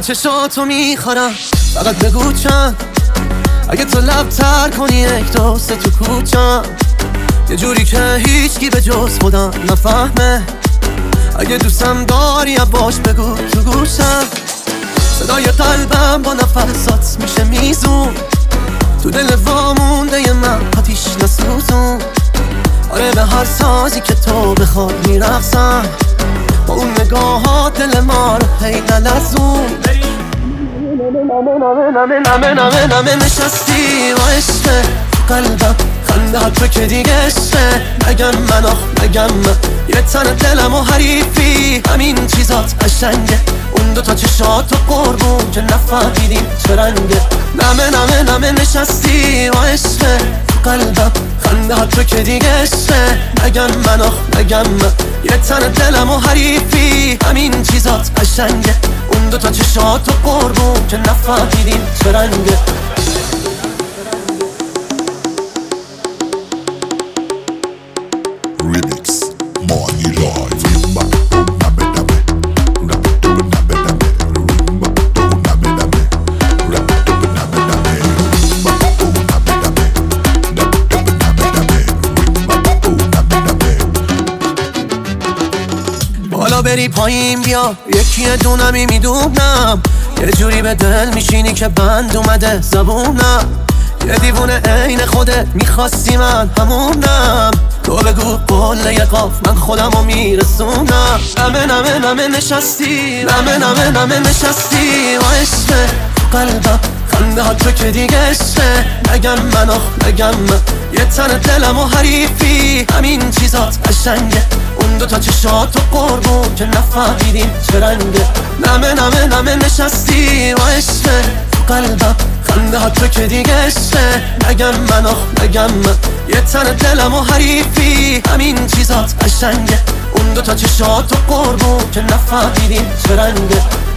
چشاتو میخورم، فقط بگو چند. اگه تو لب تر کنی یک دوست تو کوچم، یه جوری که هیچکی به جز خودم نفهمه. اگه دوستم داری باش بگو تو گوشم. صدای قلبم با نفسات میشه میزون، تو دل وامونده ی من آتیش نسوزون. آره به هر سازی که تو بخواد میرقصم، با اون نگاهات دل ما رو هی نلرزون. نمه نشستی و عشقه قلبم، خنده ها تو که دیگه عشقه. نگم من نگم من، یه تن دلم و حریفی، همین چیزات قشنگه. اون دوتا چشات و قربون که نفهمیدیم چه رنگه. نمه نشستی و عشقه قلبم، خنده ها تو که دیگه عشقه. نگم من نگم من، یه تن دلم و حریفی، همین چیزات قشنگه. اون دوتا چشات و قربون که نفهمیدیم چه رنگه. Remix Money Live. بالا بری پایین بیا، یکی دونمی میدونم. یه جوری به دل میشینی که بند اومده زبونم. یه دیوونه عین خودت میخواستی من همونم. تو بگو قول یه قاف من خودمو میرسونم. نمه نشستی، نمه نشستی و عشقه قلبم، خنده ها تو که دیگه عشقه. نگم من نگم من، یه تن دلم و حریفی، همین چیزات قشنگه. اون دوتا چشات و قربون که نفهمیدیم چه رنگه. نمه نشستی و عشقه قلبم، خنده ها تو که دیگه عشقه. نگم من نگم من، یه تن دلم و حریفی، همین چیزات قشنگه. اون دوتا چشات و قربون که نفهمیدیم چه رنگه.